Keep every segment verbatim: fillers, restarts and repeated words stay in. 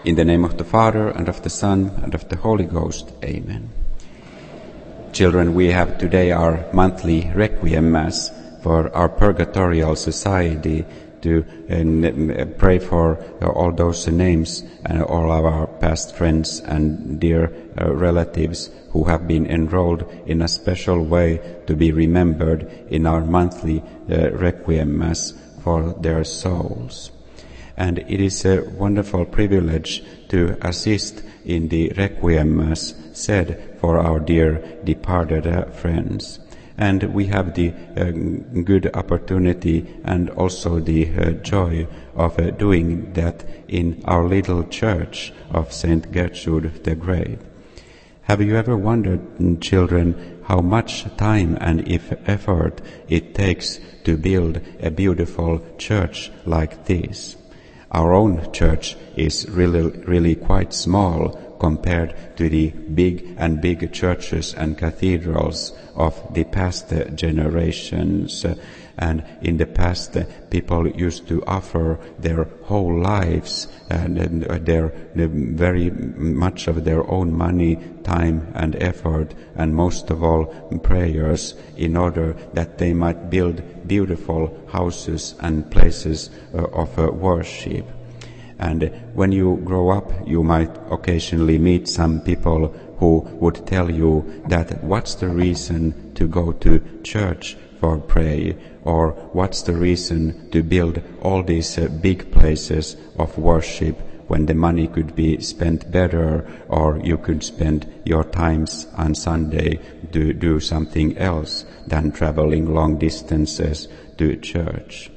In the name of the Father, and of the Son, and of the Holy Ghost. Amen. Children, we have today our monthly Requiem Mass for our Purgatorial Society to uh, pray for uh, all those names and all of our past friends and dear uh, relatives who have been enrolled in a special way to be remembered in our monthly uh, Requiem Mass for their souls. And it is a wonderful privilege to assist in the Requiem Mass said for our dear departed uh, friends. And we have the uh, good opportunity and also the uh, joy of uh, doing that in our little church of Saint Gertrude the Great. Have you ever wondered, children, how much time and if effort it takes to build a beautiful church like this? Our own church is really, really quite small compared to the big and big churches and cathedrals of the past generations. And in the past, people used to offer their whole lives and their very much of their own money, time and effort, and most of all prayers, in order that they might build beautiful houses and places of worship. And when you grow up, you might occasionally meet some people who would tell you that what's the reason to go to church for prayer, or what's the reason to build all these uh, big places of worship when the money could be spent better, or you could spend your times on Sunday to do something else than traveling long distances to church.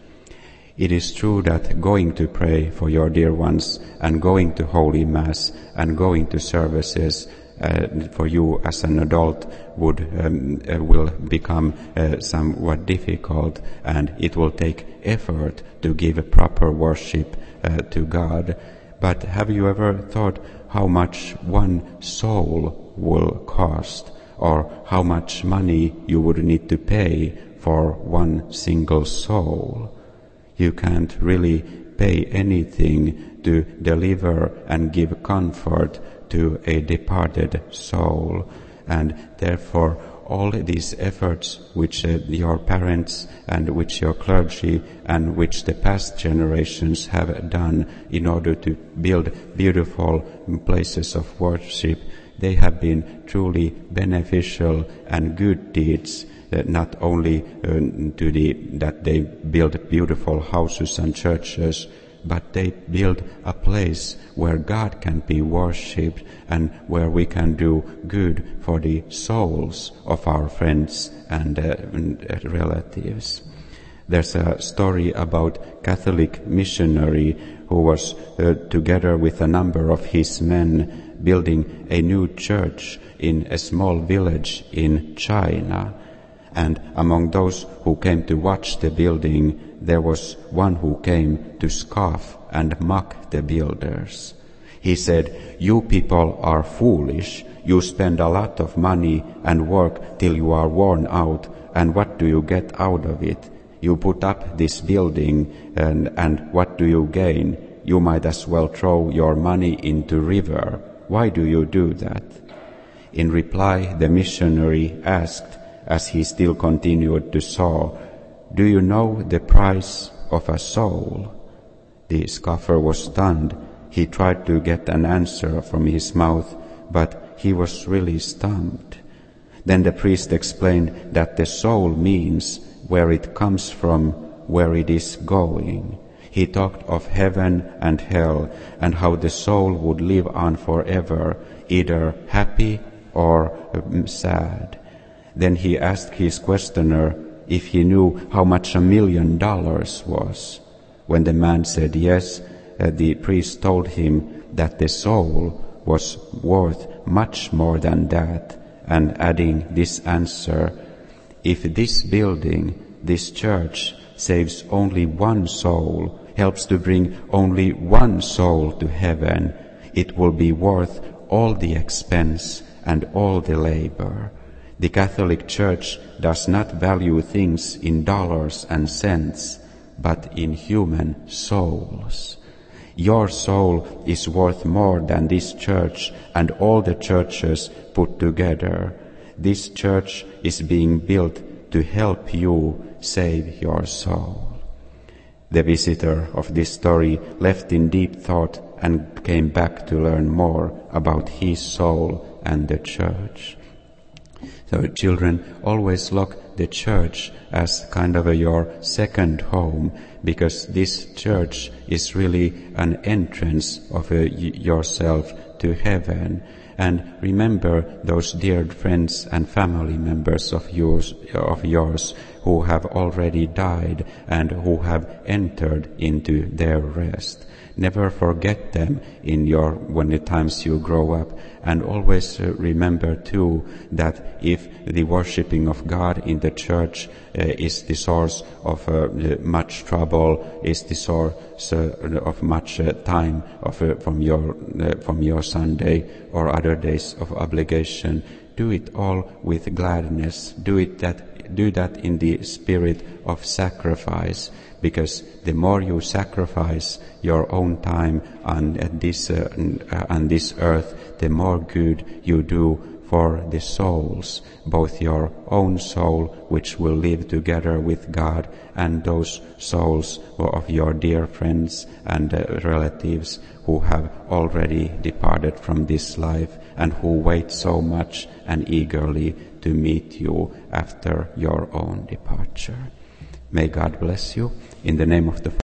It is true that going to pray for your dear ones and going to Holy Mass and going to services uh, for you as an adult would um, uh, will become uh, somewhat difficult, and it will take effort to give a proper worship uh, to God. But have you ever thought how much one soul will cost, or how much money you would need to pay for one single soul? You can't really pay anything to deliver and give comfort to a departed soul. And therefore, all these efforts which uh, your parents and which your clergy and which the past generations have done in order to build beautiful places of worship, they have been truly beneficial and good deeds. Uh, not only uh, to the that they build beautiful houses and churches, but they build a place where God can be worshipped and where we can do good for the souls of our friends and, uh, and uh, relatives. There's a story about Catholic missionary who was uh, together with a number of his men building a new church in a small village in China. And among those who came to watch the building, there was one who came to scoff and mock the builders. He said, "You people are foolish. You spend a lot of money and work till you are worn out, and what do you get out of it? You put up this building, and, and what do you gain? You might as well throw your money into river. Why do you do that?" In reply, the missionary asked, as he still continued to saw, "Do you know the price of a soul?" The scoffer was stunned. He tried to get an answer from his mouth, but he was really stumped. Then the priest explained that the soul means where it comes from, where it is going. He talked of heaven and hell and how the soul would live on forever, either happy or um, sad. Then he asked his questioner if he knew how much a million dollars was. When the man said yes, uh, the priest told him that the soul was worth much more than that, and adding this answer, "If this building, this church, saves only one soul, helps to bring only one soul to heaven, it will be worth all the expense and all the labor." The Catholic Church does not value things in dollars and cents, but in human souls. Your soul is worth more than this church and all the churches put together. This church is being built to help you save your soul." The visitor of this story left in deep thought and came back to learn more about his soul and the church. So children, always look the church as kind of a, your second home, because this church is really an entrance of a, yourself to heaven. And remember those dear friends and family members of yours, of yours who have already died and who have entered into their rest. Never forget them in your when the times you grow up, and always uh, remember too that if the worshipping of God in the church uh, is the source of uh, much trouble, is the source uh, of much uh, time of uh, from your uh, from your Sunday or other days of obligation, do it all with gladness. Do it that do that in the spirit of sacrifice. Because the more you sacrifice your own time on this uh, on this earth, the more good you do for the souls, both your own soul, which will live together with God, and those souls of your dear friends and uh, relatives who have already departed from this life and who wait so much and eagerly to meet you after your own departure. May God bless you. In the name of the